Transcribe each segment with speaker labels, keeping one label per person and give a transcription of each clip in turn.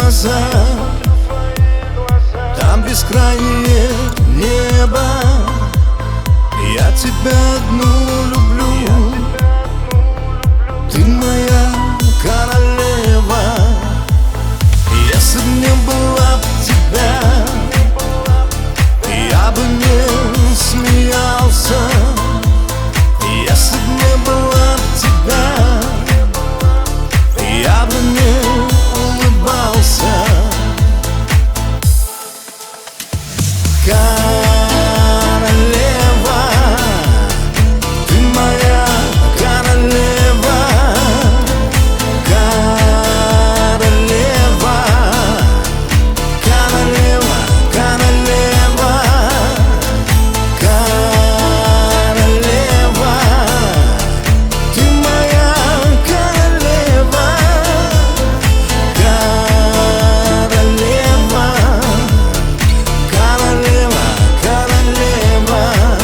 Speaker 1: глаза, там бескрайнее небо. Я тебя одну люблю, ты моя королева. Если б не было б тебя, я бы не смеялся. Если б не было б тебя, я бы не улыбался. Королева, ты моя королева. Королева, королева, королева. Королева, ты моя королева. Королева, королева, королева.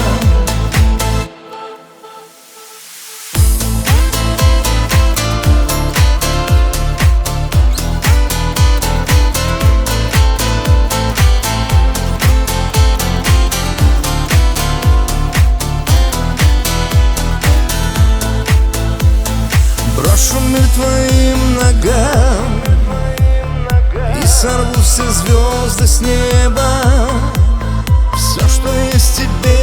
Speaker 1: Брошу мир твоим ногам и сорву все звезды с неба. Все, что есть тебе,